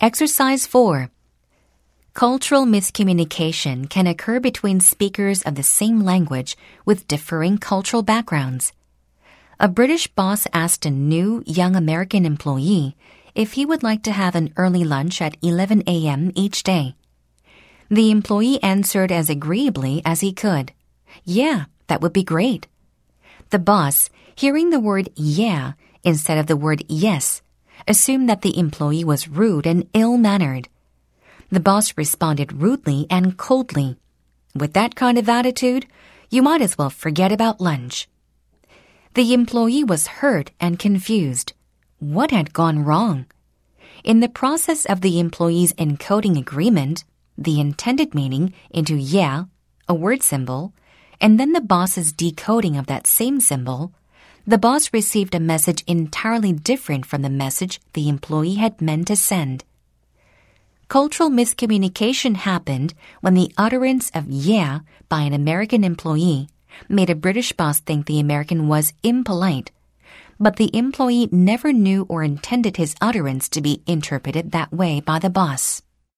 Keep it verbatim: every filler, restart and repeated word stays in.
Exercise four. Cultural miscommunication can occur between speakers of the same language with differing cultural backgrounds. A British boss asked a new, young American employee if he would like to have an early lunch at eleven a.m. each day. The employee answered as agreeably as he could. Yeah, that would be great. The boss, hearing the word yeah instead of the word yes, assumed that the employee was rude and ill-mannered. The boss responded rudely and coldly. With that kind of attitude, you might as well forget about lunch. The employee was hurt and confused. What had gone wrong? In the process of the employee's encoding agreement, the intended meaning into yeah, a word symbol, and then the boss's decoding of that same symbol, the boss received a message entirely different from the message the employee had meant to send. Cultural miscommunication happened when the utterance of yeah by an American employee made a British boss think the American was impolite, but the employee never knew or intended his utterance to be interpreted that way by the boss.